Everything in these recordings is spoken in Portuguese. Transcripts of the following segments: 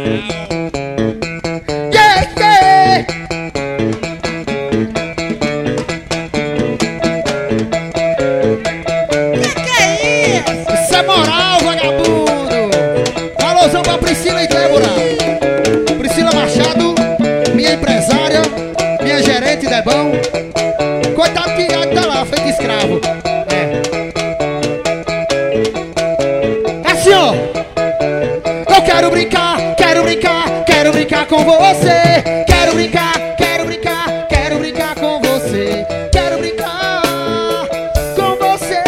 Yeah, yeah. Que é isso? Isso é moral, vagabundo. Alôzão pra Priscila e Débora. Priscila Machado, minha empresária, minha gerente, Debão. Coitado que tá lá, feito escravo. É assim, ó. Eu quero brincar, quero brincar, quero brincar com você. Quero brincar, quero brincar, quero brincar com você. Quero brincar com você.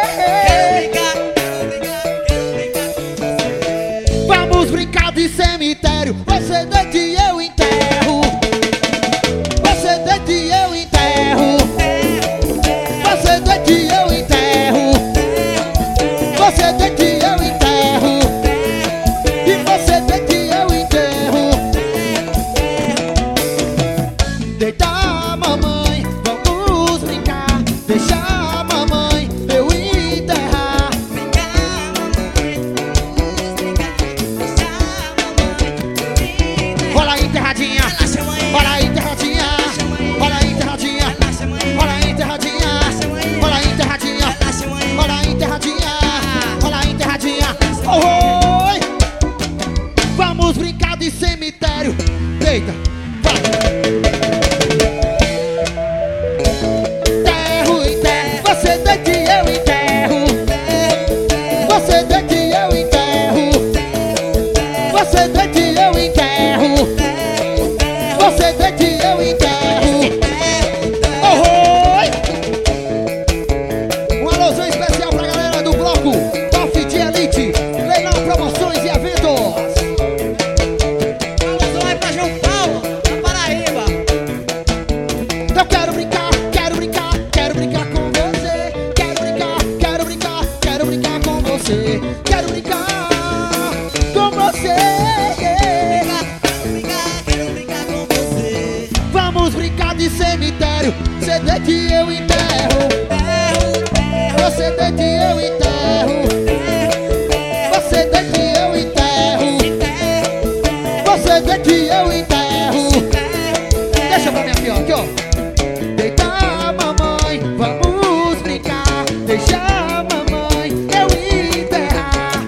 Vamos brincar de cemitério. Você deita e eu enterro. Você deita e eu enterro. Você deita e eu enterro. Você deita e eu enterro. E você deita e eu enterro. Deita, mamãe, vamos brincar. Deixa a mamãe eu enterrar. Rola aí, enterradinha. Rola aí, enterradinha. Rola aí, enterradinha. Rola aí, enterradinha. Rola aí, enterradinha. Rola aí, enterradinha. Rola aí, enterradinha. Oi! Vamos brincar de cemitério. Deita, vai. Enterro, enterro. Você deita e eu enterro. Você deita e eu enterro. Você deita e eu enterro. Você deita e eu enterro. Oi! Um alôzão especial pra galera do bloco Top de Elite, leilão, promoções e eventos. Alôzão vai pra João Paulo, na Paraíba. Eu quero brincar, quero brincar, quero brincar com você. Quero brincar, quero brincar, quero brincar com você. Quero brincar com você. Quero brincar com você. Vamos brincar de cemitério. Você deita e eu enterro. Você deita e eu enterro. Você deita e eu enterro. Você deita e eu enterro. Deixa pra mim aqui, ó. Aqui, ó. Deita, mamãe, vamos brincar. Deixa a mamãe eu enterrar.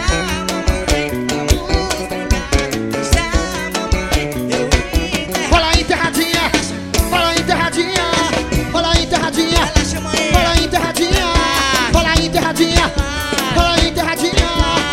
Rola aí, enterradinha. Rola aí, enterradinha. Rola aí, enterradinha. Rola aí, enterradinha. Rola aí, enterradinha. Rola aí, enterradinha.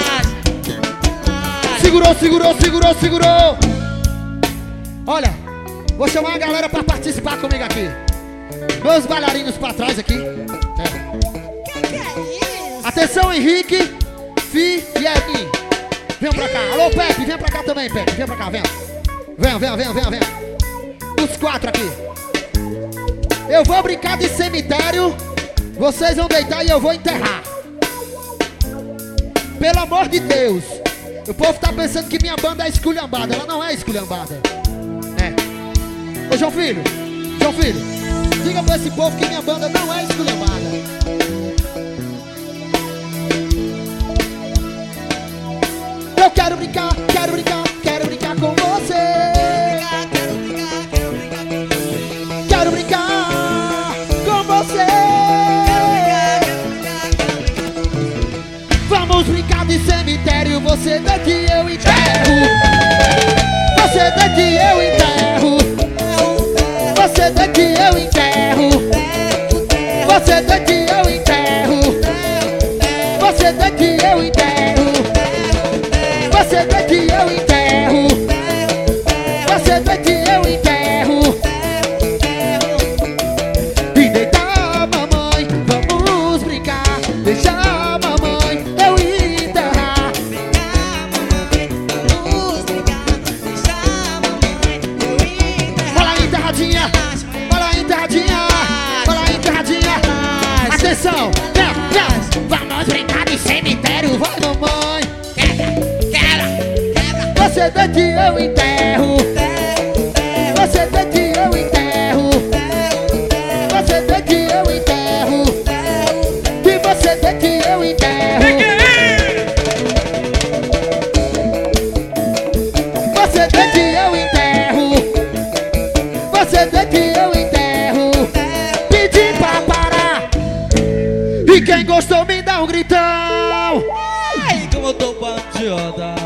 Segurou, segurou, segurou, segurou. Olha, vou chamar a galera pra participar comigo aqui. Meus bailarinos pra trás aqui. Que é isso? Atenção, Henrique, Fi e Edinho. Vem pra cá. Alô, Pepe, vem pra cá também, Pepe. Vem pra cá, vem. Vem, vem, vem, vem, vem. Os quatro aqui. Eu vou brincar de cemitério. Vocês vão deitar e eu vou enterrar. Pelo amor de Deus. O povo tá pensando que minha banda é esculhambada. Ela não é esculhambada. É. Ô, João Filho. João Filho. Diga pra esse povo que minha banda não é esculhambada. Eu quero brincar, quero brincar, quero brincar com você. Quero brincar com você. Vamos brincar de cemitério. Você deita e eu enterro. Você deita e eu enterro. Você deita e eu enterro. Você deita e eu enterro. Você deita e eu enterro. Você deita e eu enterro. Você deita e eu enterro. E deitar, mamãe, vamos brincar. Deixa a mamãe eu enterrar. Rola aí, enterradinha. Rola aí, enterradinha. Rola aí, enterradinha. Atenção, vamos brincar de cemitério. Vai, mamãe. Você deita e eu enterro. Você deita e eu enterro. Você deita e eu enterro. E você deita e eu enterro. CD que eu enterro. Pedi pra parar. E quem gostou me dá um gritão. Ai, como eu tô bandida.